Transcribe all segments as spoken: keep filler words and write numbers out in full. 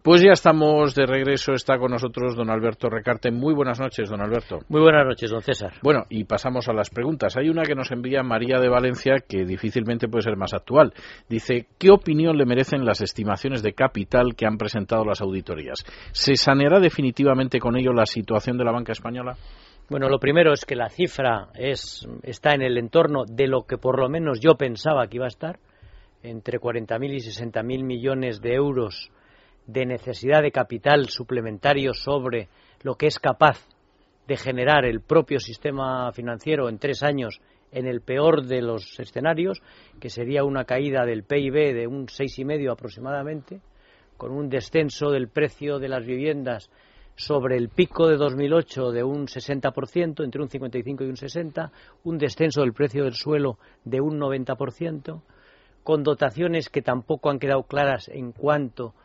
Pues ya estamos de regreso, está con nosotros don Alberto Recarte. Muy buenas noches, don Alberto. Muy buenas noches, don César. Bueno, y pasamos a las preguntas. Hay una que nos envía María de Valencia que difícilmente puede ser más actual. Dice, ¿qué opinión le merecen las estimaciones de capital que han presentado las auditorías? ¿Se saneará definitivamente con ello la situación de la banca española? Bueno, lo primero es que la cifra es, está en el entorno de lo que por lo menos yo pensaba que iba a estar, entre cuarenta mil y sesenta mil millones de euros de necesidad de capital suplementario sobre lo que es capaz de generar el propio sistema financiero en tres años en el peor de los escenarios, que sería una caída del P I B de un seis coma cinco aproximadamente, con un descenso del precio de las viviendas sobre el pico de dos mil ocho de un sesenta por ciento, entre un cincuenta y cinco y un sesenta, un descenso del precio del suelo de un noventa por ciento, con dotaciones que tampoco han quedado claras en cuanto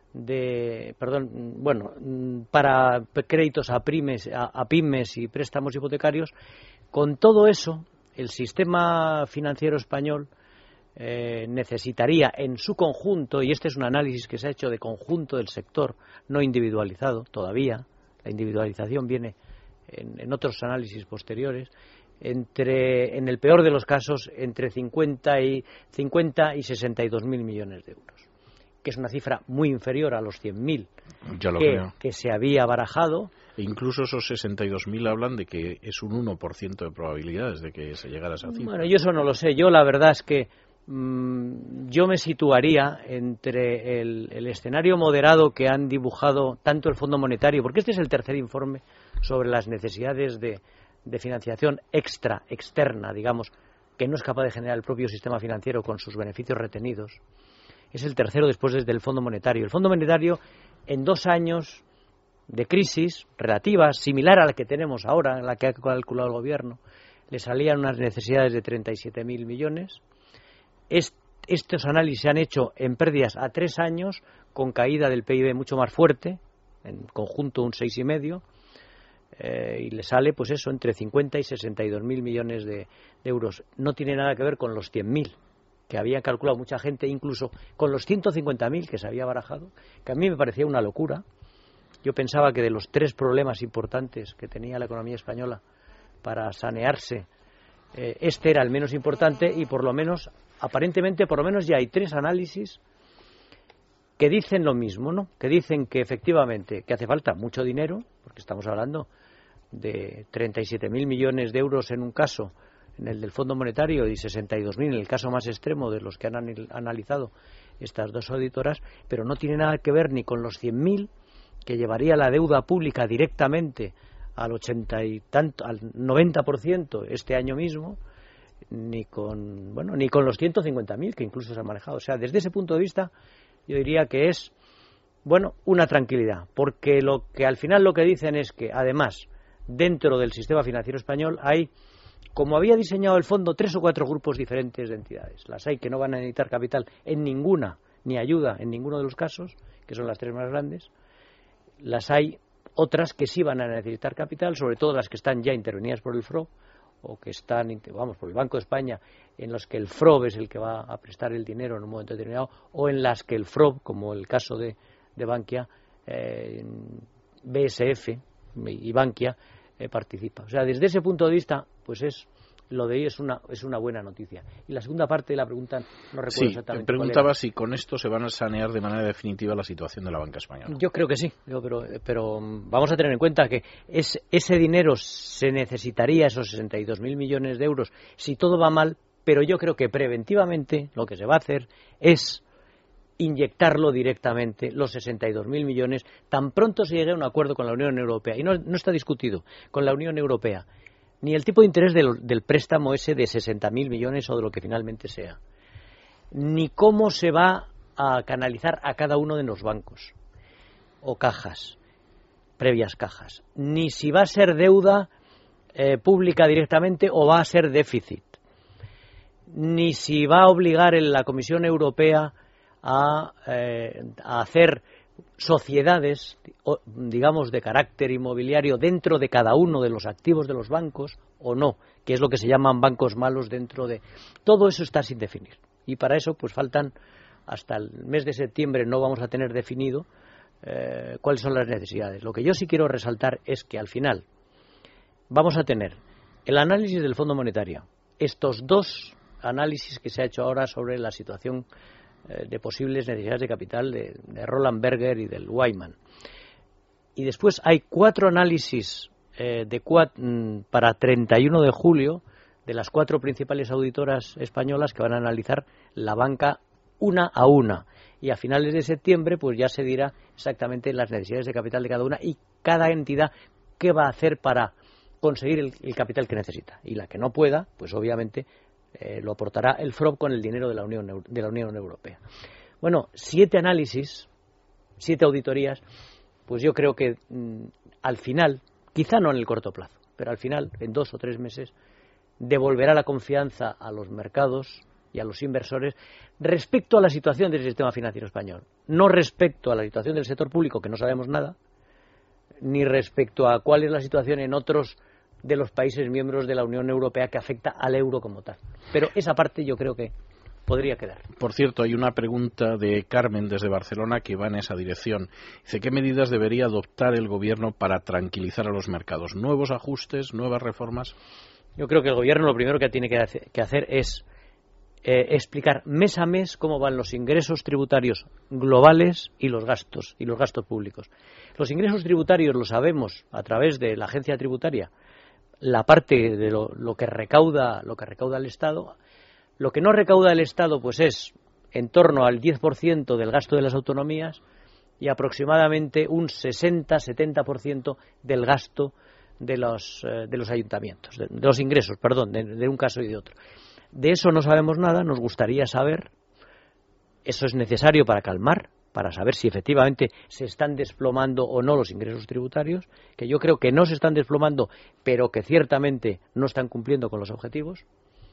de, perdón, bueno, para créditos a pymes, a, a pymes y préstamos hipotecarios. Con todo eso, el sistema financiero español eh, necesitaría en su conjunto, y este es un análisis que se ha hecho de conjunto del sector, no individualizado todavía, la individualización viene en, en otros análisis posteriores, entre, en el peor de los casos, entre cincuenta y sesenta y dos mil millones de euros, que es una cifra muy inferior a los cien mil que, que se había barajado. E incluso esos sesenta y dos mil hablan de que es un uno por ciento de probabilidades de que se llegara a esa cifra. Bueno, yo eso no lo sé. Yo la verdad es que mmm, yo me situaría entre el, el escenario moderado que han dibujado tanto el Fondo Monetario, porque este es el tercer informe sobre las necesidades de, de financiación extra, externa, digamos, que no es capaz de generar el propio sistema financiero con sus beneficios retenidos. Es el tercero después desde el Fondo Monetario. El Fondo Monetario, en dos años de crisis relativa, similar a la que tenemos ahora, en la que ha calculado el Gobierno, le salían unas necesidades de treinta y siete mil millones. Est, estos análisis se han hecho en pérdidas a tres años, con caída del P I B mucho más fuerte, en conjunto un seis coma cinco, eh, y le sale, pues eso, entre cincuenta y sesenta y dos mil millones de, de euros. No tiene nada que ver con los cien mil. Que había calculado mucha gente, incluso con los ciento cincuenta mil que se había barajado, que a mí me parecía una locura. Yo pensaba que de los tres problemas importantes que tenía la economía española para sanearse, eh, este era el menos importante, y por lo menos, aparentemente, por lo menos ya hay tres análisis que dicen lo mismo, ¿no? Que dicen que efectivamente que hace falta mucho dinero, porque estamos hablando de treinta y siete mil millones de euros en un caso, en el del Fondo Monetario, y sesenta y dos mil en el caso más extremo de los que han analizado estas dos auditoras, pero no tiene nada que ver ni con los cien mil que llevaría la deuda pública directamente al ochenta y tanto, al noventa por ciento este año mismo, ni con, bueno, ni con los ciento cincuenta mil que incluso se han manejado. O sea, desde ese punto de vista, yo diría que es, bueno, una tranquilidad, porque lo que al final lo que dicen es que, además, dentro del sistema financiero español hay, como había diseñado el fondo, tres o cuatro grupos diferentes de entidades. Las hay que no van a necesitar capital en ninguna, ni ayuda en ninguno de los casos, que son las tres más grandes. Las hay otras que sí van a necesitar capital, sobre todo las que están ya intervenidas por el F R O, o que están, vamos, por el Banco de España, en los que el F R O B es el que va a prestar el dinero en un momento determinado, o en las que el F R O B, como el caso de, de Bankia, eh, B S F y Bankia, Eh, participa. O sea, desde ese punto de vista, pues es lo de ahí es una es una buena noticia. Y la segunda parte de la pregunta no recuerdo sí, exactamente. Preguntaba si con esto se van a sanear de manera definitiva la situación de la banca española. Yo creo que sí, yo, pero, pero vamos a tener en cuenta que es, ese dinero se necesitaría, esos sesenta y dos mil millones de euros, si todo va mal, pero yo creo que preventivamente lo que se va a hacer es inyectarlo directamente, los sesenta y dos mil millones, tan pronto se llegue a un acuerdo con la Unión Europea. Y no, no está discutido con la Unión Europea ni el tipo de interés del, del préstamo ese de sesenta mil millones o de lo que finalmente sea, ni cómo se va a canalizar a cada uno de los bancos o cajas, previas cajas, ni si va a ser deuda eh, pública directamente o va a ser déficit, ni si va a obligar en la Comisión Europea A, eh, a hacer sociedades, digamos, de carácter inmobiliario dentro de cada uno de los activos de los bancos o no, que es lo que se llaman bancos malos dentro de... Todo eso está sin definir. Y para eso pues faltan, hasta el mes de septiembre no vamos a tener definido eh, cuáles son las necesidades. Lo que yo sí quiero resaltar es que al final vamos a tener el análisis del Fondo Monetario, estos dos análisis que se ha hecho ahora sobre la situación eh, de posibles necesidades de capital de, de Roland Berger y del Wyman. Y después hay cuatro análisis eh, de cuat, para treinta y uno de julio de las cuatro principales auditoras españolas que van a analizar la banca una a una. Y a finales de septiembre pues ya se dirá exactamente las necesidades de capital de cada una y cada entidad qué va a hacer para conseguir el, el capital que necesita. Y la que no pueda, pues obviamente eh, lo aportará el F R O B con el dinero de la Unión, de la Unión Europea. Bueno, siete análisis, siete auditorías, pues yo creo que mmm, al final, quizá no en el corto plazo, pero al final, en dos o tres meses, devolverá la confianza a los mercados y a los inversores respecto a la situación del sistema financiero español, no respecto a la situación del sector público, que no sabemos nada, ni respecto a cuál es la situación en otros de los países miembros de la Unión Europea que afecta al euro como tal. Pero esa parte yo creo que podría quedar. Por cierto, hay una pregunta de Carmen desde Barcelona que va en esa dirección. Dice, ¿qué medidas debería adoptar el Gobierno para tranquilizar a los mercados? ¿Nuevos ajustes, nuevas reformas? Yo creo que el Gobierno lo primero que tiene que hacer es eh, explicar mes a mes cómo van los ingresos tributarios globales y los gastos, y los gastos públicos. Los ingresos tributarios lo sabemos a través de la agencia tributaria, la parte de lo, lo que recauda, lo que recauda el Estado. Lo que no recauda el Estado pues es en torno al diez por ciento del gasto de las autonomías y aproximadamente un sesenta a setenta por ciento del gasto de los, eh, de los ayuntamientos, de, de los ingresos, perdón, de, de un caso y de otro. De eso no sabemos nada, nos gustaría saber, eso es necesario para calmar, para saber si efectivamente se están desplomando o no los ingresos tributarios, que yo creo que no se están desplomando, pero que ciertamente no están cumpliendo con los objetivos,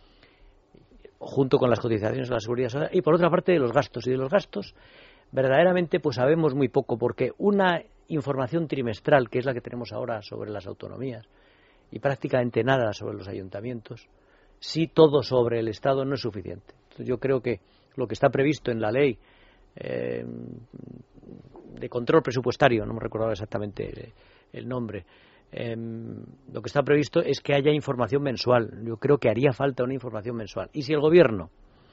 junto con las cotizaciones de la Seguridad Social, y por otra parte de los gastos. Y de los gastos, verdaderamente, pues sabemos muy poco, porque una información trimestral, que es la que tenemos ahora sobre las autonomías, y prácticamente nada sobre los ayuntamientos, sí todo sobre el Estado no es suficiente. Entonces, yo creo que lo que está previsto en la ley eh, de control presupuestario, no me recuerdo exactamente el nombre, Eh, lo que está previsto es que haya información mensual. Yo creo que haría falta una información mensual. Y si el Gobierno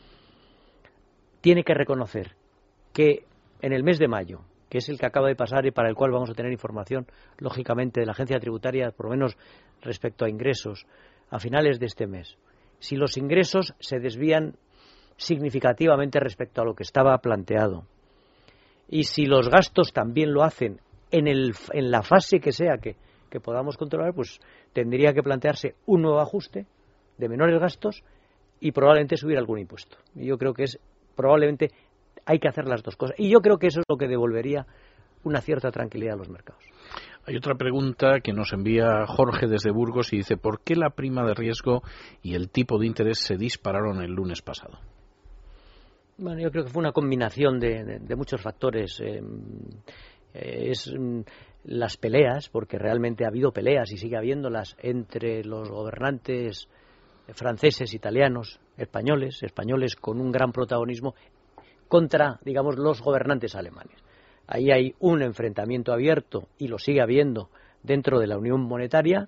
tiene que reconocer que en el mes de mayo, que es el que acaba de pasar y para el cual vamos a tener información, lógicamente, de la agencia tributaria, por lo menos respecto a ingresos, a finales de este mes, si los ingresos se desvían significativamente respecto a lo que estaba planteado y si los gastos también lo hacen en, el, en la fase que sea que que podamos controlar, pues tendría que plantearse un nuevo ajuste de menores gastos y probablemente subir algún impuesto. Y yo creo que es probablemente hay que hacer las dos cosas. Y yo creo que eso es lo que devolvería una cierta tranquilidad a los mercados. Hay otra pregunta que nos envía Jorge desde Burgos y dice, ¿por qué la prima de riesgo y el tipo de interés se dispararon el lunes pasado? Bueno, yo creo que fue una combinación de, de, de muchos factores. Eh, eh, es... las peleas, porque realmente ha habido peleas y sigue habiéndolas entre los gobernantes franceses, italianos, españoles, españoles con un gran protagonismo contra, digamos, los gobernantes alemanes. Ahí hay un enfrentamiento abierto y lo sigue habiendo dentro de la Unión Monetaria.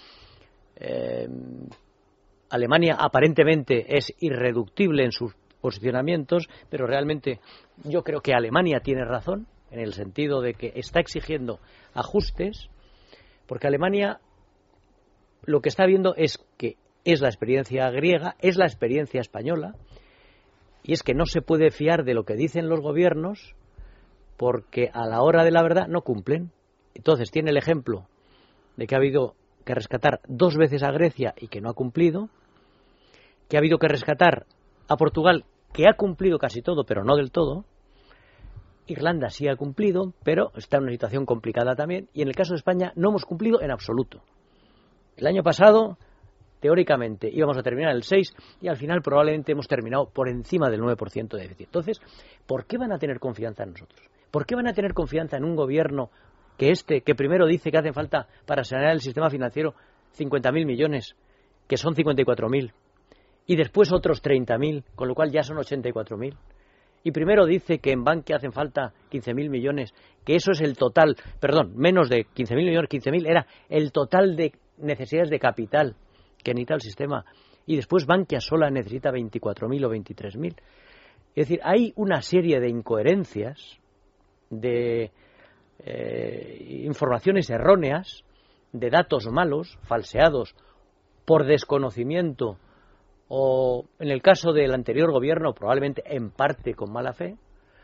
Eh, Alemania aparentemente es irreductible en sus posicionamientos, pero realmente yo creo que Alemania tiene razón en el sentido de que está exigiendo ajustes, porque Alemania lo que está viendo es que es la experiencia griega, es la experiencia española, y es que no se puede fiar de lo que dicen los gobiernos, porque a la hora de la verdad no cumplen. Entonces tiene el ejemplo de que ha habido que rescatar dos veces a Grecia y que no ha cumplido, que ha habido que rescatar a Portugal, que ha cumplido casi todo, pero no del todo. Irlanda sí ha cumplido, pero está en una situación complicada también, y en el caso de España no hemos cumplido en absoluto. El año pasado, teóricamente, íbamos a terminar el seis y al final probablemente hemos terminado por encima del nueve por ciento de déficit. Entonces, ¿por qué van a tener confianza en nosotros? ¿Por qué van a tener confianza en un gobierno que este, que primero dice que hace falta para sanear el sistema financiero cincuenta mil millones, que son cincuenta y cuatro mil, y después otros treinta mil, con lo cual ya son ochenta y cuatro mil? y primero dice que en Bankia hacen falta quince mil millones, que eso es el total, perdón, menos de quince mil millones, quince mil era el total de necesidades de capital que necesita el sistema, y después Bankia sola necesita veinticuatro mil o veintitrés mil. Es decir, hay una serie de incoherencias, de eh, informaciones erróneas, de datos malos, falseados por desconocimiento o, en el caso del anterior gobierno, probablemente en parte con mala fe,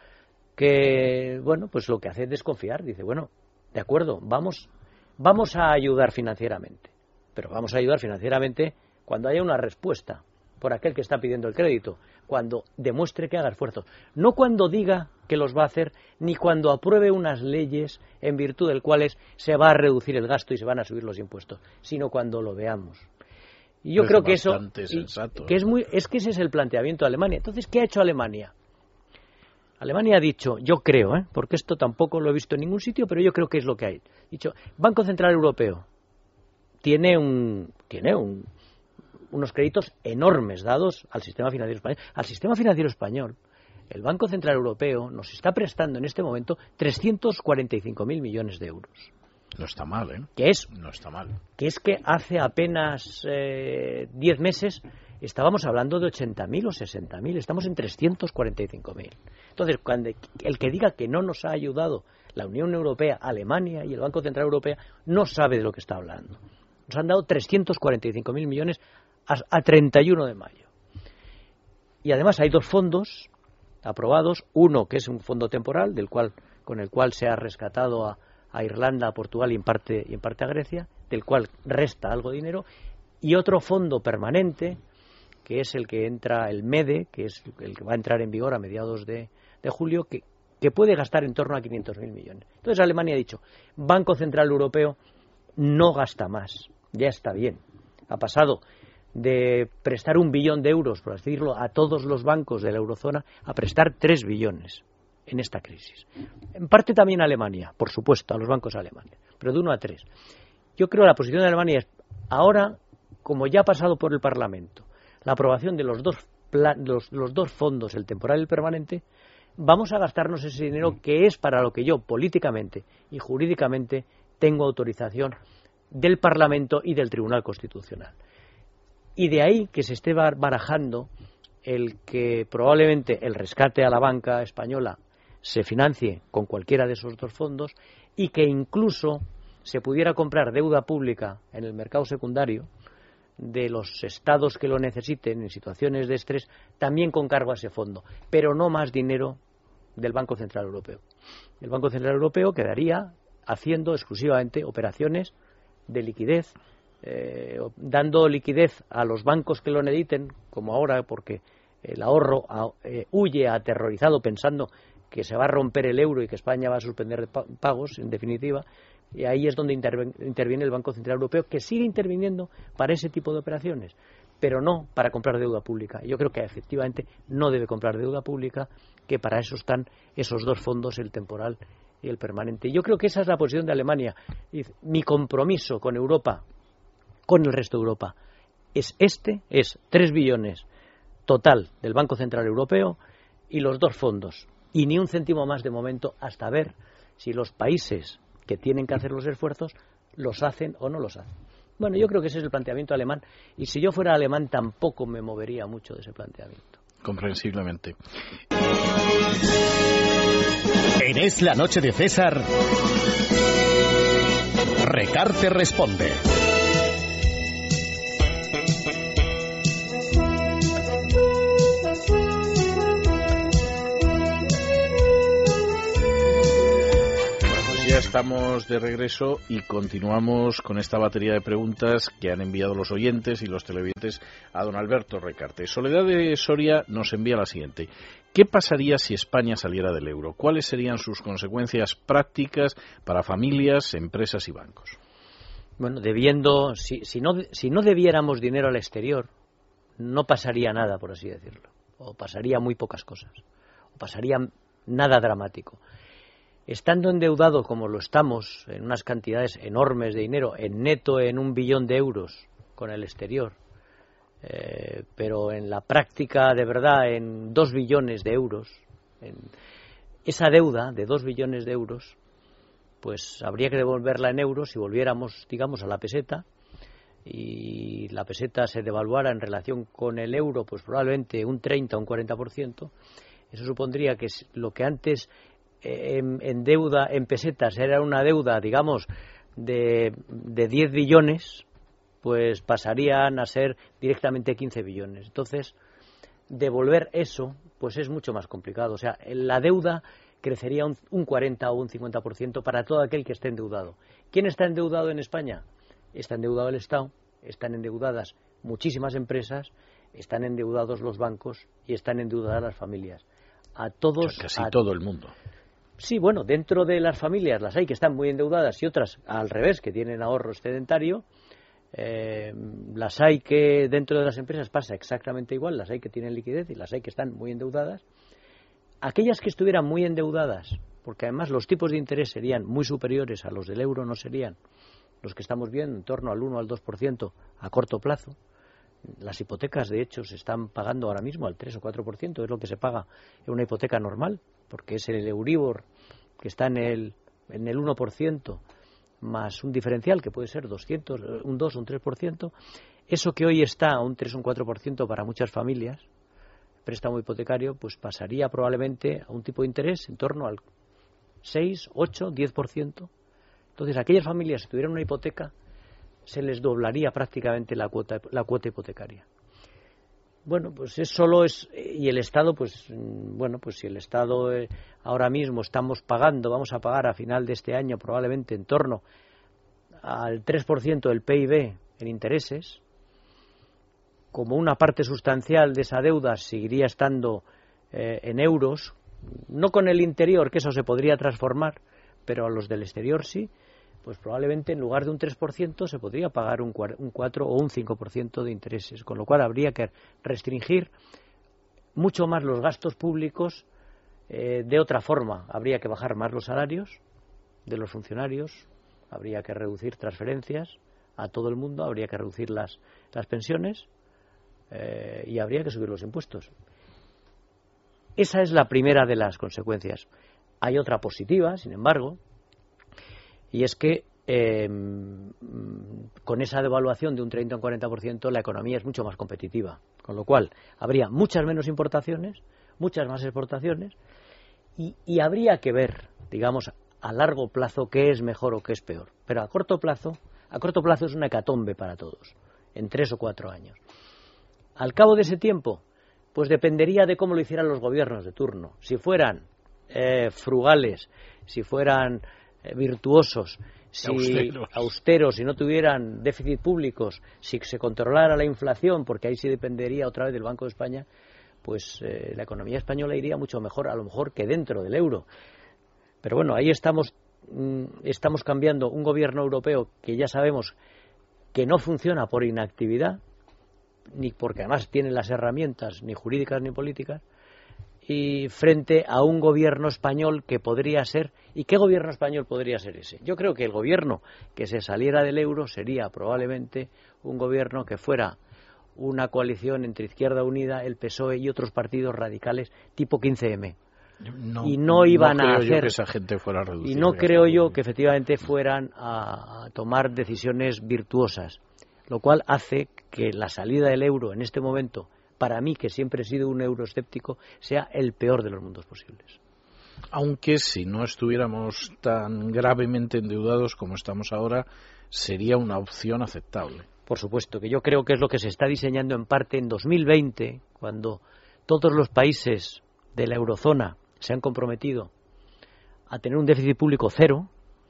que, bueno, pues lo que hace es desconfiar. Dice, bueno, de acuerdo, vamos, vamos a ayudar financieramente, pero vamos a ayudar financieramente cuando haya una respuesta por aquel que está pidiendo el crédito, cuando demuestre que haga esfuerzos, no cuando diga que los va a hacer, ni cuando apruebe unas leyes en virtud de las cuales se va a reducir el gasto y se van a subir los impuestos, sino cuando lo veamos. Y yo es creo que eso sensato, que es muy es que ese es el planteamiento de Alemania. Entonces, ¿qué ha hecho Alemania? Alemania ha dicho, yo creo, ¿eh? porque esto tampoco lo he visto en ningún sitio, pero yo creo que es lo que hay. Dicho, Banco Central Europeo tiene un tiene un unos créditos enormes dados al sistema financiero español. Al sistema financiero español, el Banco Central Europeo nos está prestando en este momento trescientos cuarenta y cinco mil millones de euros. No está mal, ¿eh? Que es, no está mal. Que es que hace apenas eh, diez meses estábamos hablando de ochenta mil o sesenta mil. Estamos en trescientos cuarenta y cinco mil. Entonces, cuando el que diga que no nos ha ayudado la Unión Europea, Alemania y el Banco Central Europeo, no sabe de lo que está hablando. Nos han dado trescientos cuarenta y cinco mil millones a treinta y uno de mayo. Y además hay dos fondos aprobados, uno que es un fondo temporal, del cual con el cual se ha rescatado a, a Irlanda, a Portugal y en parte y en parte a Grecia, del cual resta algo de dinero, y otro fondo permanente, que es el que entra, el MEDE, que es el que va a entrar en vigor a mediados de, de julio, que, que puede gastar en torno a quinientos mil millones. Entonces Alemania ha dicho, Banco Central Europeo no gasta más, ya está bien. Ha pasado de prestar un billón de euros, por así decirlo, a todos los bancos de la eurozona, a prestar tres billones en esta crisis. En parte también a Alemania, por supuesto, a los bancos alemanes, pero de uno a tres. Yo creo que la posición de Alemania es, ahora, como ya ha pasado por el Parlamento, la aprobación de los dos, plan, los, los dos fondos, el temporal y el permanente, vamos a gastarnos ese dinero que es para lo que yo, políticamente y jurídicamente, tengo autorización del Parlamento y del Tribunal Constitucional. Y de ahí que se esté barajando el que probablemente el rescate a la banca española se financie con cualquiera de esos dos fondos y que incluso se pudiera comprar deuda pública en el mercado secundario de los estados que lo necesiten en situaciones de estrés, también con cargo a ese fondo, pero no más dinero del Banco Central Europeo. El Banco Central Europeo quedaría haciendo exclusivamente operaciones de liquidez, Eh, dando liquidez a los bancos que lo necesiten, como ahora, porque el ahorro eh, huye aterrorizado pensando que se va a romper el euro y que España va a suspender pagos, en definitiva, y ahí es donde interviene el Banco Central Europeo, que sigue interviniendo para ese tipo de operaciones, pero no para comprar deuda pública. Yo creo que efectivamente no debe comprar deuda pública, que para eso están esos dos fondos, el temporal y el permanente. Y yo creo que esa es la posición de Alemania. Mi compromiso con Europa, con el resto de Europa, es este, es tres billones total del Banco Central Europeo y los dos fondos, y ni un céntimo más de momento hasta ver si los países que tienen que hacer los esfuerzos los hacen o no los hacen. Bueno, yo creo que ese es el planteamiento alemán, y si yo fuera alemán tampoco me movería mucho de ese planteamiento. Comprensiblemente. En Es la Noche de César, Recarte responde. Estamos de regreso y continuamos con esta batería de preguntas que han enviado los oyentes y los televidentes a don Alberto Recarte. Soledad de Soria nos envía la siguiente. ¿Qué pasaría si España saliera del euro? ¿Cuáles serían sus consecuencias prácticas para familias, empresas y bancos? Bueno, debiendo, si, si, no, si no debiéramos dinero al exterior, no pasaría nada, por así decirlo. O pasaría muy pocas cosas. O pasaría nada dramático. Estando endeudado como lo estamos, en unas cantidades enormes de dinero, en neto en un billón de euros con el exterior, eh, pero en la práctica de verdad en dos billones de euros, En esa deuda de dos billones de euros, pues habría que devolverla en euros si volviéramos, digamos, a la peseta, y la peseta se devaluara en relación con el euro, pues probablemente un treinta o un cuarenta por ciento. Eso supondría que lo que antes eh, en, en deuda, en pesetas, era una deuda, digamos, de, de diez billones, pues pasarían a ser directamente quince billones. Entonces, devolver eso, pues es mucho más complicado. O sea, la deuda crecería un, un cuarenta o un cincuenta por ciento para todo aquel que esté endeudado. ¿Quién está endeudado en España? Está endeudado el Estado, están endeudadas muchísimas empresas, están endeudados los bancos y están endeudadas las familias. A todos, o sea, casi a... todo el mundo. Sí, bueno, dentro de las familias las hay que están muy endeudadas y otras al revés, que tienen ahorro excedentario. Eh, las hay que dentro de las empresas pasa exactamente igual, las hay que tienen liquidez y las hay que están muy endeudadas. Aquellas que estuvieran muy endeudadas, porque además los tipos de interés serían muy superiores a los del euro, no serían los que estamos viendo, en torno al uno al dos por ciento a corto plazo. Las hipotecas, de hecho, se están pagando ahora mismo al tres o cuatro por ciento, es lo que se paga en una hipoteca normal, porque es el Euribor que está en el, en el uno por ciento, más un diferencial que puede ser doscientos, un dos o un tres por ciento. Eso que hoy está a un tres o un cuatro por ciento para muchas familias, préstamo hipotecario, pues pasaría probablemente a un tipo de interés en torno al seis, ocho, diez por ciento. Entonces, aquellas familias que tuvieran una hipoteca, se les doblaría prácticamente la cuota, la cuota hipotecaria. Bueno, pues es solo es y el Estado, pues bueno, pues si el Estado eh, ahora mismo estamos pagando, vamos a pagar a final de este año probablemente en torno al tres por ciento del P I B en intereses, como una parte sustancial de esa deuda seguiría estando eh, en euros, no con el interior, que eso se podría transformar, pero a los del exterior sí, pues probablemente en lugar de un tres por ciento se podría pagar un cuatro o un cinco por ciento de intereses, con lo cual habría que restringir mucho más los gastos públicos eh, de otra forma. Habría que bajar más los salarios de los funcionarios, habría que reducir transferencias a todo el mundo, habría que reducir las, las pensiones eh, y habría que subir los impuestos. Esa es la primera de las consecuencias. Hay otra positiva, sin embargo, y es que eh, con esa devaluación de un treinta o un cuarenta por ciento la economía es mucho más competitiva, con lo cual habría muchas menos importaciones, muchas más exportaciones y, y habría que ver, digamos, a largo plazo qué es mejor o qué es peor. Pero a corto plazo, a corto plazo es una hecatombe para todos, en tres o cuatro años. Al cabo de ese tiempo, pues dependería de cómo lo hicieran los gobiernos de turno. Si fueran eh, frugales, si fueran eh, virtuosos, si austeros. austeros, si no tuvieran déficit públicos, si se controlara la inflación, porque ahí sí dependería otra vez del Banco de España, pues eh, la economía española iría mucho mejor, a lo mejor que dentro del euro. Pero bueno, ahí estamos, mm, estamos cambiando un gobierno europeo que ya sabemos que no funciona por inactividad, ni porque además tiene las herramientas ni jurídicas ni políticas, y frente a un gobierno español que podría ser... ¿Y qué gobierno español podría ser ese? Yo creo que el gobierno que se saliera del euro sería probablemente un gobierno que fuera una coalición entre Izquierda Unida, el P S O E y otros partidos radicales tipo quince eme. No, y no iban no creo a hacer yo que esa gente fuera a reducir, y no creo yo que efectivamente fueran a, a tomar decisiones virtuosas, lo cual hace que la salida del euro en este momento, para mí, que siempre he sido un euroescéptico, sea el peor de los mundos posibles. Aunque si no estuviéramos tan gravemente endeudados como estamos ahora, sería una opción aceptable. Por supuesto, que yo creo que es lo que se está diseñando en parte en dos mil veinte, cuando todos los países de la eurozona se han comprometido a tener un déficit público cero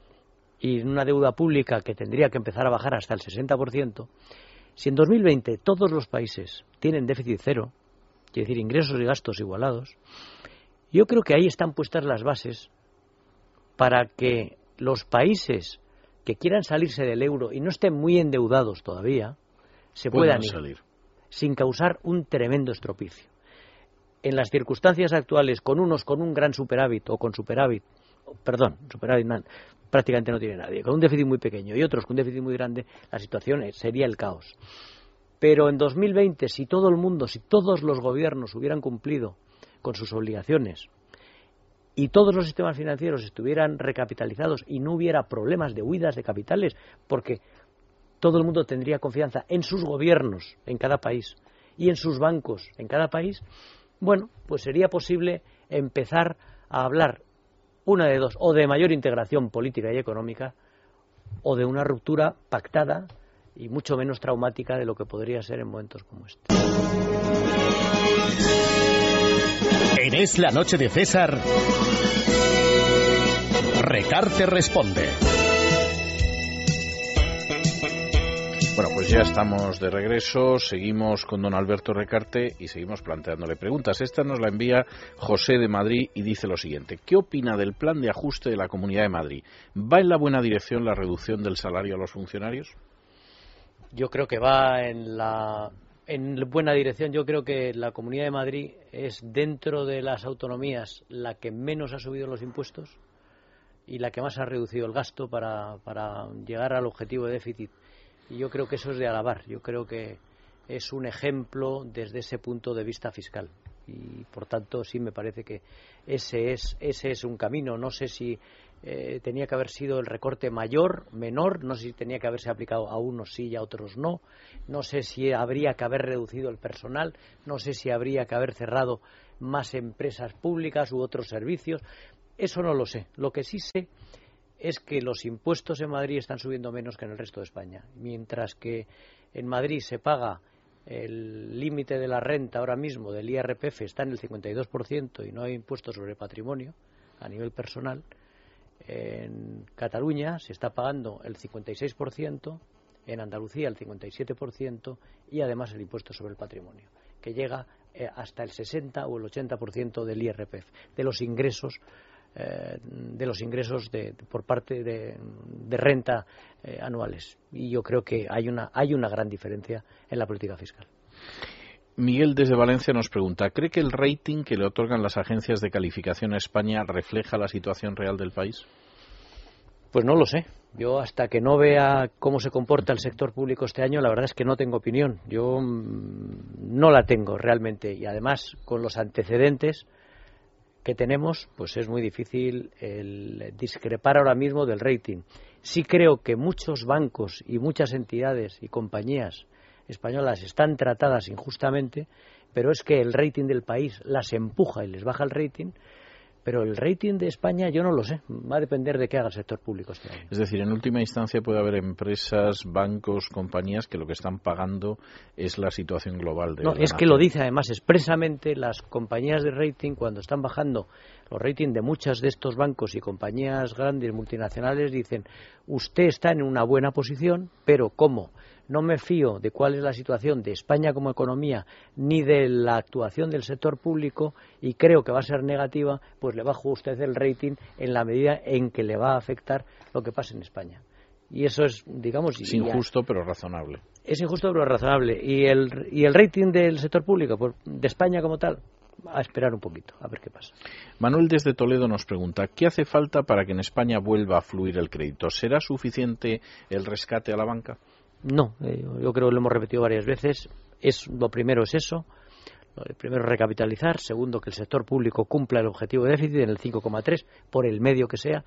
y una deuda pública que tendría que empezar a bajar hasta el sesenta por ciento. Si en dos mil veinte todos los países tienen déficit cero, es decir, ingresos y gastos igualados, yo creo que ahí están puestas las bases para que los países que quieran salirse del euro y no estén muy endeudados todavía, se puedan ir salir sin causar un tremendo estropicio. En las circunstancias actuales, con unos con un gran superávit o con superávit, perdón, superávit man, prácticamente no tiene nadie, con un déficit muy pequeño y otros con un déficit muy grande, la situación sería el caos. Pero en dos mil veinte, si todo el mundo, si todos los gobiernos hubieran cumplido con sus obligaciones y todos los sistemas financieros estuvieran recapitalizados y no hubiera problemas de huidas de capitales, porque todo el mundo tendría confianza en sus gobiernos en cada país y en sus bancos en cada país, bueno, pues sería posible empezar a hablar una de dos, o de mayor integración política y económica, o de una ruptura pactada y mucho menos traumática de lo que podría ser en momentos como este. En Es la Noche de César, Recarte responde. Bueno, pues ya estamos de regreso, seguimos con don Alberto Recarte y seguimos planteándole preguntas. Esta nos la envía José de Madrid y dice lo siguiente: ¿qué opina del plan de ajuste de la Comunidad de Madrid? ¿Va en la buena dirección la reducción del salario a los funcionarios? Yo creo que va en la en buena dirección. Yo creo que la Comunidad de Madrid es, dentro de las autonomías, la que menos ha subido los impuestos y la que más ha reducido el gasto para, para llegar al objetivo de déficit. Y yo creo que eso es de alabar. Yo creo que es un ejemplo desde ese punto de vista fiscal. Y, por tanto, sí me parece que ese es ese es un camino. No sé si eh, tenía que haber sido el recorte mayor, menor. No sé si tenía que haberse aplicado a unos sí y a otros no. No sé si habría que haber reducido el personal. No sé si habría que haber cerrado más empresas públicas u otros servicios. Eso no lo sé. Lo que sí sé es que los impuestos en Madrid están subiendo menos que en el resto de España. Mientras que en Madrid se paga el límite de la renta ahora mismo del I R P F está en el cincuenta y dos por ciento y no hay impuestos sobre patrimonio a nivel personal, en Cataluña se está pagando el cincuenta y seis por ciento, en Andalucía el cincuenta y siete por ciento y además el impuesto sobre el patrimonio, que llega hasta el sesenta o el ochenta por ciento del I R P F, de los ingresos Eh, de los ingresos de, de, por parte de, de renta eh, anuales. Y yo creo que hay una hay una gran diferencia en la política fiscal. Miguel desde Valencia nos pregunta: ¿cree que el rating que le otorgan las agencias de calificación a España refleja la situación real del país? Pues no lo sé. Yo, hasta que no vea cómo se comporta el sector público este año, la verdad es que no tengo opinión. Yo mmm, no la tengo realmente, y además con los antecedentes que tenemos, pues es muy difícil el discrepar ahora mismo del rating. Sí creo que muchos bancos y muchas entidades y compañías españolas están tratadas injustamente, pero es que el rating del país las empuja y les baja el rating. Pero el rating de España yo no lo sé, va a depender de qué haga el sector público este año. Es decir, en última instancia puede haber empresas, bancos, compañías que lo que están pagando es la situación global de No, la es nación. que lo dice además expresamente las compañías de rating, cuando están bajando los ratings de muchos de estos bancos y compañías grandes, multinacionales, dicen: usted está en una buena posición, pero ¿cómo? No me fío de cuál es la situación de España como economía, ni de la actuación del sector público, y creo que va a ser negativa, pues le bajo a usted el rating en la medida en que le va a afectar lo que pase en España. Y eso es, digamos... Es injusto, pero razonable. Es injusto, pero razonable. ¿Y el, y el rating del sector público, pues, de España como tal? A esperar un poquito, a ver qué pasa. Manuel desde Toledo nos pregunta: ¿qué hace falta para que en España vuelva a fluir el crédito? ¿Será suficiente el rescate a la banca? No, eh, yo creo que lo hemos repetido varias veces. Es, lo primero es eso. Lo primero es recapitalizar. Segundo, que el sector público cumpla el objetivo de déficit en el cinco coma tres, por el medio que sea.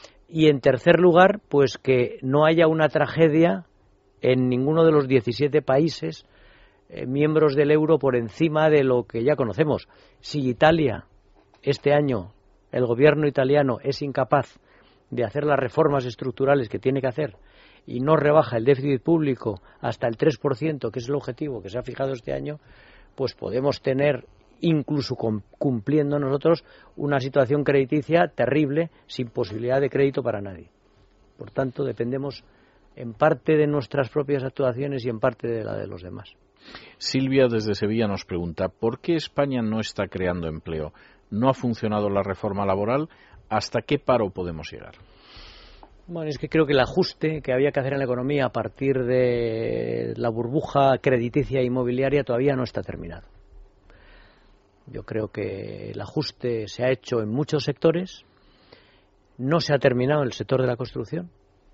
Y en tercer lugar, pues que no haya una tragedia en ninguno de los diecisiete países eh, miembros del euro por encima de lo que ya conocemos. Si Italia, este año, el gobierno italiano es incapaz de hacer las reformas estructurales que tiene que hacer y no rebaja el déficit público hasta el tres por ciento, que es el objetivo que se ha fijado este año, pues podemos tener, incluso cumpliendo nosotros, una situación crediticia terrible, sin posibilidad de crédito para nadie. Por tanto, dependemos en parte de nuestras propias actuaciones y en parte de la de los demás. Silvia desde Sevilla nos pregunta: ¿por qué España no está creando empleo? ¿No ha funcionado la reforma laboral? ¿Hasta qué paro podemos llegar? Bueno, es que creo que el ajuste que había que hacer en la economía a partir de la burbuja crediticia inmobiliaria todavía no está terminado. Yo creo que el ajuste se ha hecho en muchos sectores, no se ha terminado en el sector de la construcción,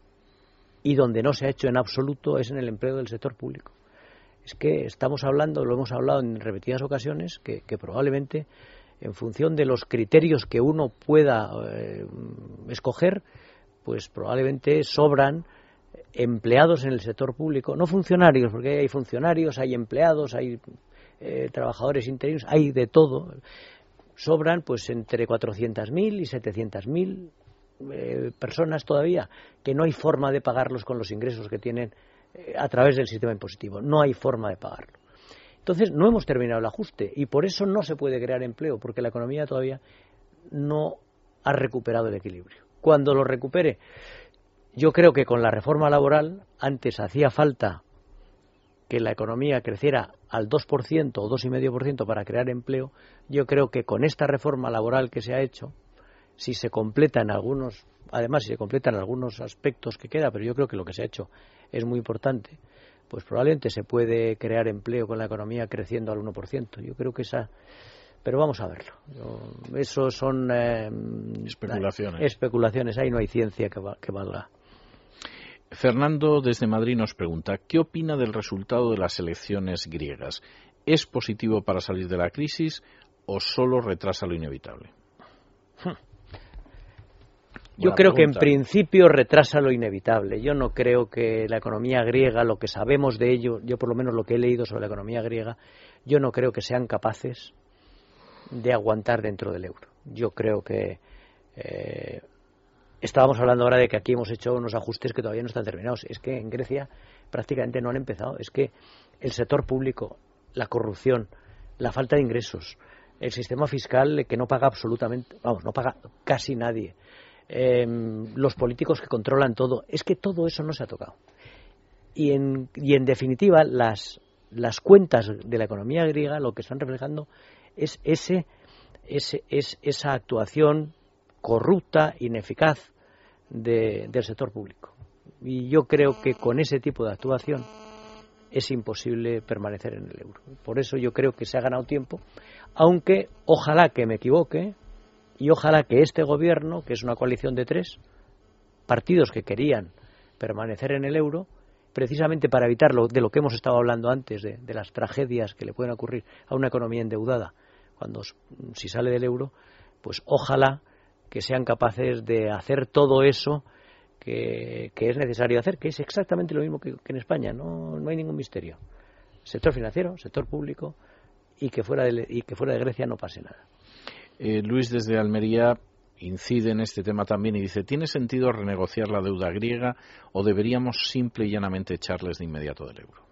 y donde no se ha hecho en absoluto es en el empleo del sector público. Es que estamos hablando, lo hemos hablado en repetidas ocasiones, que, que probablemente en función de los criterios que uno pueda eh, escoger, pues probablemente sobran empleados en el sector público, no funcionarios, porque hay funcionarios, hay empleados, hay eh, trabajadores interinos, hay de todo. Sobran pues entre cuatrocientas mil y setecientas mil eh, personas todavía que no hay forma de pagarlos con los ingresos que tienen eh, a través del sistema impositivo. No hay forma de pagarlo. Entonces no hemos terminado el ajuste y por eso no se puede crear empleo, porque la economía todavía no ha recuperado el equilibrio. Cuando lo recupere, yo creo que con la reforma laboral antes hacía falta que la economía creciera al dos por ciento o dos coma cinco por ciento para crear empleo. Yo creo que con esta reforma laboral que se ha hecho, si se completan algunos, además si se completan algunos aspectos que queda, pero yo creo que lo que se ha hecho es muy importante, pues probablemente se puede crear empleo con la economía creciendo al uno por ciento. Yo creo que esa... Pero vamos a verlo. Yo, eso son... Eh, especulaciones. Especulaciones. Ahí no hay ciencia que, va, que valga. Fernando desde Madrid nos pregunta, ¿qué opina del resultado de las elecciones griegas? ¿Es positivo para salir de la crisis o solo retrasa lo inevitable? Hmm. Yo creo que en principio retrasa lo inevitable. Yo no creo que la economía griega, lo que sabemos de ello, yo por lo menos lo que he leído sobre la economía griega, yo no creo que sean capaces de aguantar dentro del euro. Yo creo que... Eh, Estábamos hablando ahora de que aquí hemos hecho unos ajustes que todavía no están terminados. Es que en Grecia prácticamente no han empezado. Es que el sector público, la corrupción, la falta de ingresos, el sistema fiscal que no paga absolutamente, vamos, no paga casi nadie, eh, los políticos que controlan todo, es que todo eso no se ha tocado. Y en, y en definitiva, las, las cuentas de la economía griega lo que están reflejando es ese, ese, es, esa actuación corrupta, ineficaz de, del sector público. Y yo creo que con ese tipo de actuación es imposible permanecer en el euro. Por eso yo creo que se ha ganado tiempo, aunque ojalá que me equivoque y ojalá que este gobierno, que es una coalición de tres partidos que querían permanecer en el euro, precisamente para evitar lo, de lo que hemos estado hablando antes, de, de las tragedias que le pueden ocurrir a una economía endeudada cuando si sale del euro, pues ojalá que sean capaces de hacer todo eso que, que es necesario hacer, que es exactamente lo mismo que, que en España, no, no hay ningún misterio. Sector financiero, sector público, y que fuera de, y que fuera de Grecia no pase nada. Eh, Luis desde Almería incide en este tema también y dice, ¿tiene sentido renegociar la deuda griega o deberíamos simple y llanamente echarles de inmediato del euro?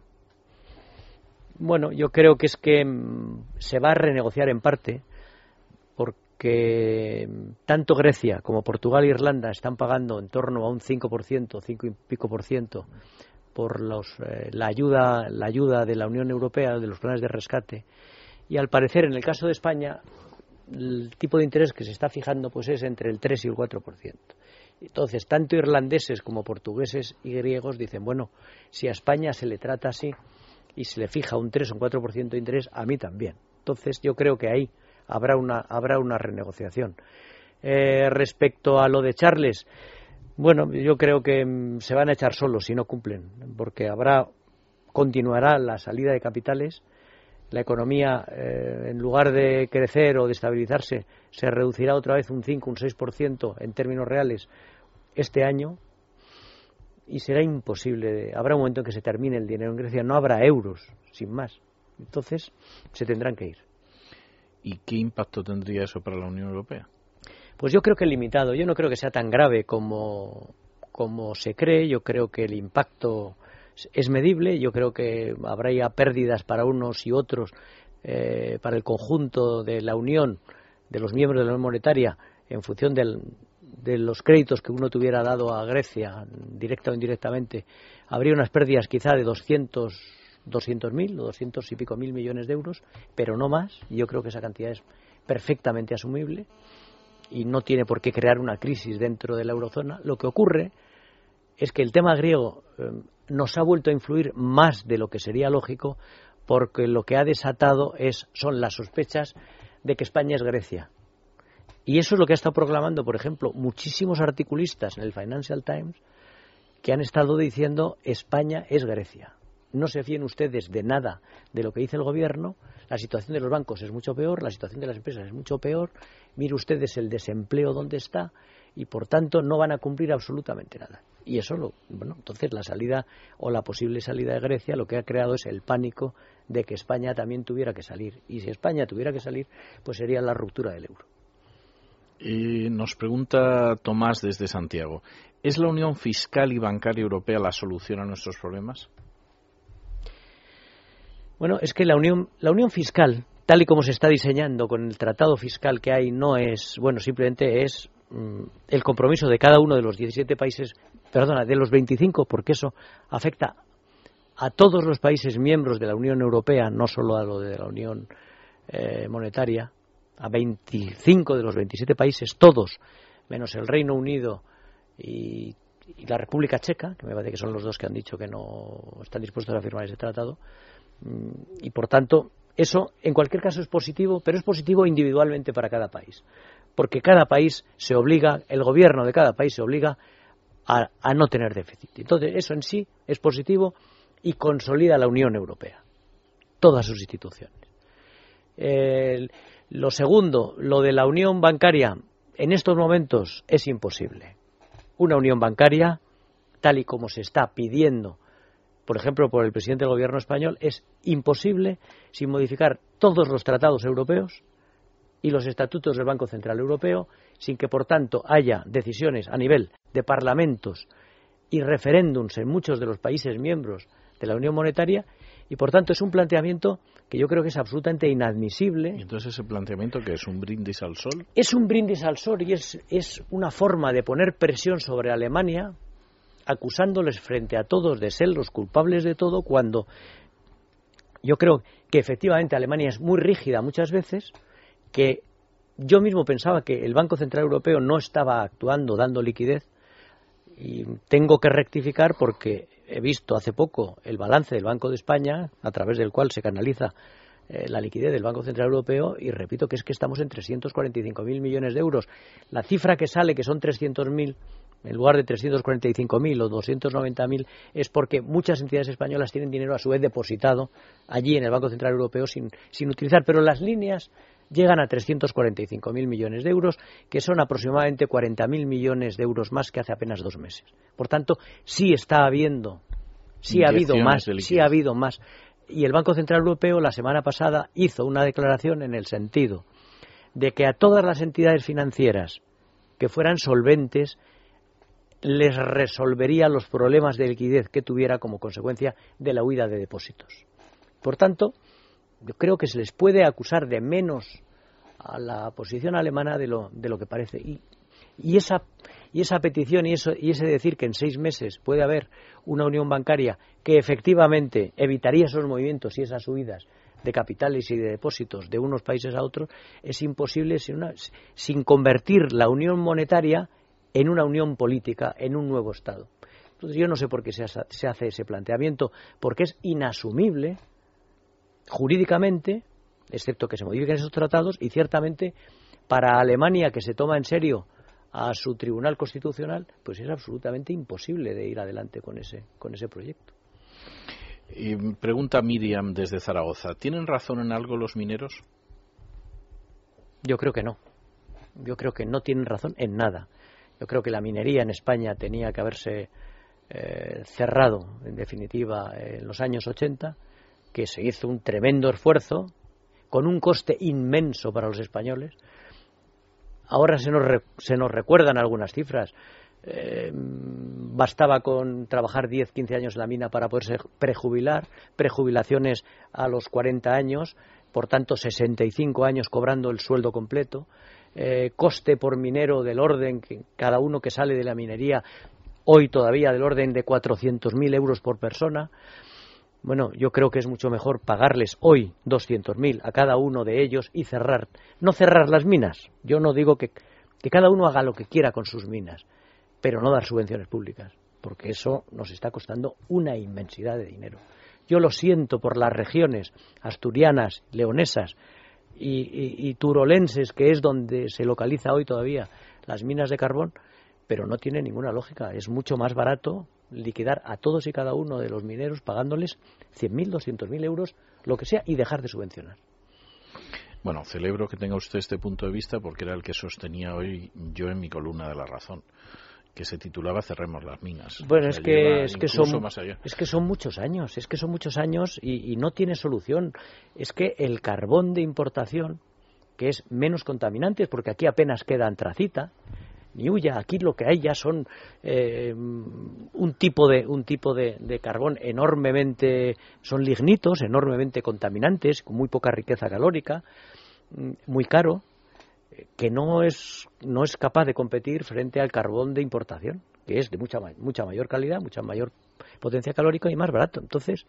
Bueno, yo creo que es que mmm, se va a renegociar en parte porque que tanto Grecia como Portugal e Irlanda están pagando en torno a un cinco por ciento, cinco y pico por ciento por los, eh, la ayuda la ayuda de la Unión Europea, de los planes de rescate, y al parecer en el caso de España el tipo de interés que se está fijando pues es entre el tres y el cuatro por ciento. Entonces, tanto irlandeses como portugueses y griegos dicen, bueno, si a España se le trata así y se le fija un tres o un cuatro por ciento de interés, a mí también. Entonces, yo creo que ahí habrá una habrá una renegociación. Eh, respecto a lo de echarles, bueno, yo creo que mm, se van a echar solos si no cumplen, porque habrá continuará la salida de capitales, la economía eh, en lugar de crecer o de estabilizarse se reducirá otra vez un cinco, un seis por ciento en términos reales este año y será imposible, habrá un momento en que se termine el dinero en Grecia, no habrá euros, sin más. Entonces se tendrán que ir. ¿Y qué impacto tendría eso para la Unión Europea? Pues yo creo que limitado. Yo no creo que sea tan grave como, como se cree. Yo creo que el impacto es medible. Yo creo que habrá ya pérdidas para unos y otros, eh, para el conjunto de la Unión, de los miembros de la Unión Monetaria, en función del, de los créditos que uno tuviera dado a Grecia, directa o indirectamente. Habría unas pérdidas quizá de doscientos mil o doscientos y pico mil millones de euros, pero no más. Yo creo que esa cantidad es perfectamente asumible y no tiene por qué crear una crisis dentro de la eurozona. Lo que ocurre es que el tema griego eh, nos ha vuelto a influir más de lo que sería lógico, porque lo que ha desatado es son las sospechas de que España es Grecia. Y eso es lo que ha estado proclamando, por ejemplo, muchísimos articulistas en el Financial Times que han estado diciendo España es Grecia. no se fíen ustedes de nada de lo que dice el gobierno, la situación de los bancos es mucho peor, la situación de las empresas es mucho peor, mire ustedes el desempleo donde está y por tanto no van a cumplir absolutamente nada. Y eso, lo, bueno, entonces la salida o la posible salida de Grecia lo que ha creado es el pánico de que España también tuviera que salir. Y si España tuviera que salir, pues sería la ruptura del euro. Y nos pregunta Tomás desde Santiago, ¿es la Unión Fiscal y Bancaria Europea la solución a nuestros problemas? Bueno, es que la unión, la unión fiscal, tal y como se está diseñando con el tratado fiscal que hay, no es, bueno, simplemente es mm, el compromiso de cada uno de los diecisiete países, perdona, de los veinticinco, porque eso afecta a todos los países miembros de la Unión Europea, no solo a lo de la Unión eh, Monetaria, a veinticinco de los veintisiete países, todos, menos el Reino Unido y, y la República Checa, que me parece que son los dos que han dicho que no están dispuestos a firmar ese tratado, y por tanto, eso en cualquier caso es positivo, pero es positivo individualmente para cada país, porque cada país se obliga, el gobierno de cada país se obliga a, a no tener déficit. Entonces, eso en sí es positivo y consolida la Unión Europea, todas sus instituciones. El, Lo segundo, lo de la unión bancaria, en estos momentos es imposible. Una unión bancaria, tal y como se está pidiendo, por ejemplo, por el presidente del gobierno español, es imposible sin modificar todos los tratados europeos y los estatutos del Banco Central Europeo, sin que, por tanto, haya decisiones a nivel de parlamentos y referéndums en muchos de los países miembros de la Unión Monetaria, y por tanto es un planteamiento que yo creo que es absolutamente inadmisible. ¿Y entonces ese planteamiento que es un brindis al sol? Es un brindis al sol y es, es una forma de poner presión sobre Alemania, acusándoles frente a todos de ser los culpables de todo, cuando yo creo que efectivamente Alemania es muy rígida muchas veces, que yo mismo pensaba que el Banco Central Europeo no estaba actuando, dando liquidez, y tengo que rectificar porque he visto hace poco el balance del Banco de España, a través del cual se canaliza eh, la liquidez del Banco Central Europeo, y repito que es que estamos en trescientos cuarenta y cinco mil millones de euros. La cifra que sale, que son trescientos mil, en lugar de trescientos cuarenta y cinco mil o doscientos noventa mil, es porque muchas entidades españolas tienen dinero a su vez depositado allí en el Banco Central Europeo sin, sin utilizar, pero las líneas llegan a trescientos cuarenta y cinco mil millones de euros, que son aproximadamente cuarenta mil millones de euros más que hace apenas dos meses. Por tanto, sí está habiendo, sí ha habido más, sí ha habido más. Y el Banco Central Europeo la semana pasada hizo una declaración en el sentido de que a todas las entidades financieras que fueran solventes les resolvería los problemas de liquidez que tuviera como consecuencia de la huida de depósitos. Por tanto, yo creo que se les puede acusar de menos a la posición alemana de lo, de lo que parece. Y, y, esa, y esa petición y, eso, y ese decir que en seis meses puede haber una unión bancaria que efectivamente evitaría esos movimientos y esas huidas de capitales y de depósitos de unos países a otros, es imposible sin, una, sin convertir la unión monetaria en una unión política, en un nuevo Estado. Entonces yo no sé por qué se, se hace ese planteamiento, porque es inasumible jurídicamente, excepto que se modifiquen esos tratados, y ciertamente para Alemania, que se toma en serio a su Tribunal Constitucional, pues es absolutamente imposible de ir adelante con ese, con ese proyecto. Y pregunta Miriam desde Zaragoza, ¿tienen razón en algo los mineros? Yo creo que no. Yo creo que no tienen razón en nada. Yo creo que la minería en España tenía que haberse eh, cerrado, en definitiva, en los años ochenta, que se hizo un tremendo esfuerzo, con un coste inmenso para los españoles. Ahora se nos, re, se nos recuerdan algunas cifras. Eh, bastaba con trabajar diez, quince años en la mina para poderse prejubilar, prejubilaciones a los cuarenta años, por tanto sesenta y cinco años cobrando el sueldo completo, eh, coste por minero del orden, que cada uno que sale de la minería, hoy todavía del orden de cuatrocientos mil euros por persona. Bueno, yo creo que es mucho mejor pagarles hoy doscientos mil a cada uno de ellos y cerrar, no cerrar las minas. Yo no digo que, que cada uno haga lo que quiera con sus minas, pero no dar subvenciones públicas, porque eso nos está costando una inmensidad de dinero. Yo lo siento por las regiones asturianas, leonesas y, y, y turolenses, que es donde se localiza hoy todavía las minas de carbón, pero no tiene ninguna lógica. Es mucho más barato liquidar a todos y cada uno de los mineros pagándoles cien mil, doscientos mil euros, lo que sea, y dejar de subvencionar. Bueno, celebro que tenga usted este punto de vista porque era el que sostenía hoy yo en mi columna de La Razón, que se titulaba Cerremos las minas. Bueno, o sea, es que es que son más allá. es que son muchos años, es que son muchos años y, y no tiene solución. Es que el carbón de importación, que es menos contaminante, porque aquí apenas queda antracita, ni huya, aquí lo que hay ya son eh, un tipo de un tipo de, de carbón enormemente, son lignitos, enormemente contaminantes, con muy poca riqueza calórica, muy caro, que no es no es capaz de competir frente al carbón de importación, que es de mucha mucha mayor calidad, mucha mayor potencia calórica y más barato. Entonces,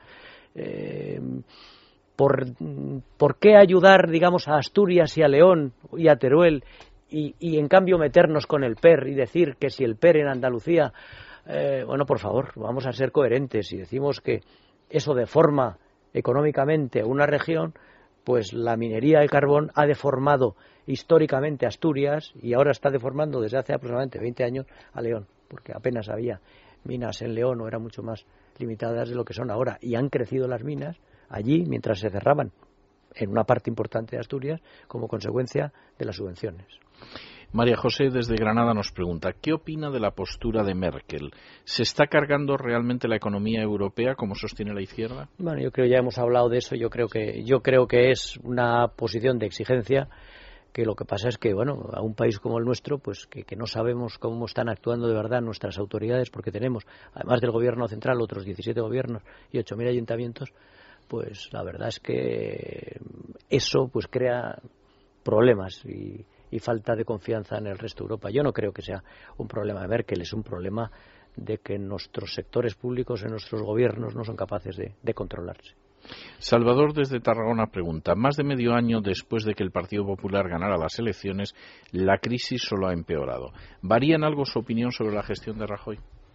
eh, ¿por, ¿por qué ayudar, digamos, a Asturias y a León y a Teruel y, y en cambio meternos con el P E R y decir que si el P E R en Andalucía, eh, bueno, por favor, vamos a ser coherentes y decimos que eso deforma económicamente una región, pues la minería del carbón ha deformado históricamente Asturias y ahora está deformando desde hace aproximadamente veinte años a León, porque apenas había minas en León o eran mucho más limitadas de lo que son ahora, y han crecido las minas allí mientras se cerraban en una parte importante de Asturias como consecuencia de las subvenciones. María José desde Granada nos pregunta, ¿qué opina de la postura de Merkel? ¿Se está cargando realmente la economía europea como sostiene la izquierda? Bueno, yo creo ya hemos hablado de eso. Yo creo que yo creo que es una posición de exigencia, que lo que pasa es que, bueno, a un país como el nuestro, pues que, que no sabemos cómo están actuando de verdad nuestras autoridades, porque tenemos, además del gobierno central, otros diecisiete gobiernos y ocho mil ayuntamientos, pues la verdad es que eso pues crea problemas y, y falta de confianza en el resto de Europa. Yo no creo que sea un problema de Merkel, es un problema de que nuestros sectores públicos, en nuestros gobiernos, no son capaces de, de controlarse. Salvador desde Tarragona pregunta, más de medio año después de que el Partido Popular ganara las elecciones, la crisis solo ha empeorado. ¿Varía en algo su opinión sobre la gestión de Rajoy?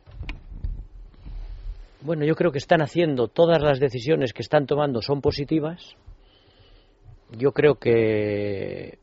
Bueno, yo creo que están haciendo, todas las decisiones que están tomando son positivas. Yo creo que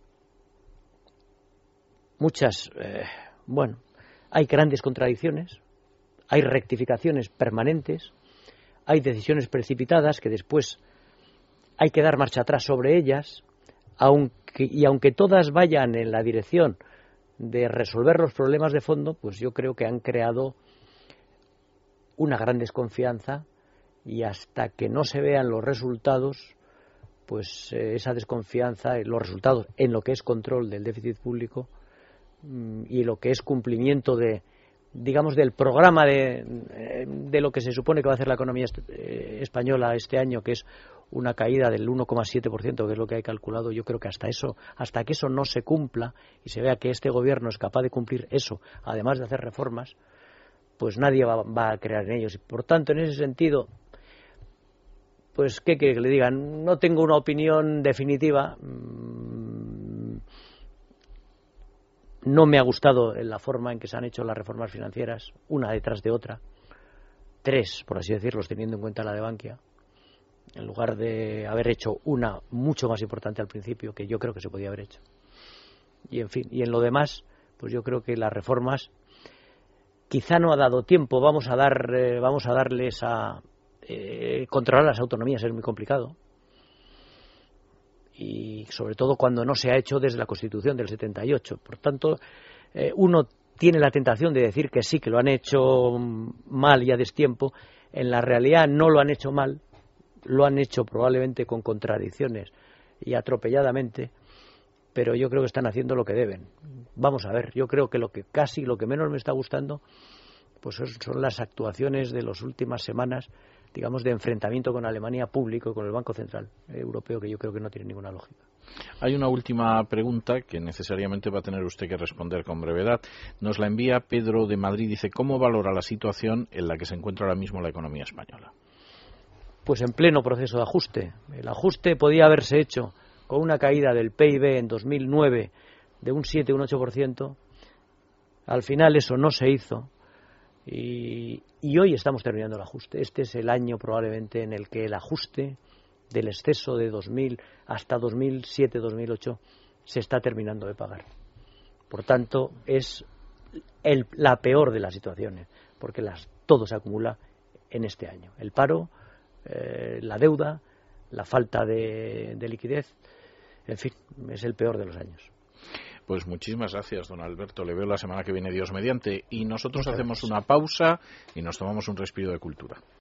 muchas, eh, bueno, hay grandes contradicciones, hay rectificaciones permanentes, hay decisiones precipitadas que después hay que dar marcha atrás sobre ellas, aunque, y aunque todas vayan en la dirección de resolver los problemas de fondo, pues yo creo que han creado una gran desconfianza, y hasta que no se vean los resultados, pues eh, esa desconfianza, los resultados en lo que es control del déficit público mmm, y lo que es cumplimiento de, digamos, del programa de, de lo que se supone que va a hacer la economía est- eh, española este año, que es una caída del uno coma siete por ciento, que es lo que hay calculado. Yo creo que hasta eso, hasta que eso no se cumpla y se vea que este gobierno es capaz de cumplir eso, además de hacer reformas, pues nadie va, va a creer en ellos. Y por tanto, en ese sentido, pues, ¿qué quiere que le digan? No tengo una opinión definitiva. No me ha gustado la forma en que se han hecho las reformas financieras, una detrás de otra. Tres, por así decirlo, teniendo en cuenta la de Bankia, en lugar de haber hecho una mucho más importante al principio, que yo creo que se podía haber hecho. Y en fin, y en lo demás, pues yo creo que las reformas quizá no ha dado tiempo. Vamos a dar, eh, vamos a darles a eh, controlar las autonomías, es muy complicado, y sobre todo cuando no se ha hecho desde la Constitución del setenta y ocho. Por tanto, eh, uno tiene la tentación de decir que sí, que lo han hecho mal y a destiempo. En la realidad no lo han hecho mal, lo han hecho probablemente con contradicciones y atropelladamente, pero yo creo que están haciendo lo que deben. Vamos a ver, yo creo que lo que casi, lo que menos me está gustando, pues son las actuaciones de las últimas semanas, digamos, de enfrentamiento con Alemania público y con el Banco Central Europeo, que yo creo que no tiene ninguna lógica. Hay una última pregunta que necesariamente va a tener usted que responder con brevedad. Nos la envía Pedro de Madrid. Dice, ¿cómo valora la situación en la que se encuentra ahora mismo la economía española? Pues en pleno proceso de ajuste. El ajuste podía haberse hecho con una caída del P I B en dos mil nueve de un siete, un ocho por ciento. Al final eso no se hizo. Y, y hoy estamos terminando el ajuste. Este es el año probablemente en el que el ajuste del exceso de dos mil hasta dos mil siete, dos mil ocho se está terminando de pagar. Por tanto, es el, la peor de las situaciones, porque las, todo se acumula en este año. El paro, eh, la deuda, la falta de, de liquidez, en fin, es el peor de los años. Pues muchísimas gracias, don Alberto. Le veo la semana que viene, Dios mediante. Y nosotros Muchas hacemos gracias. una pausa y nos tomamos un respiro de cultura.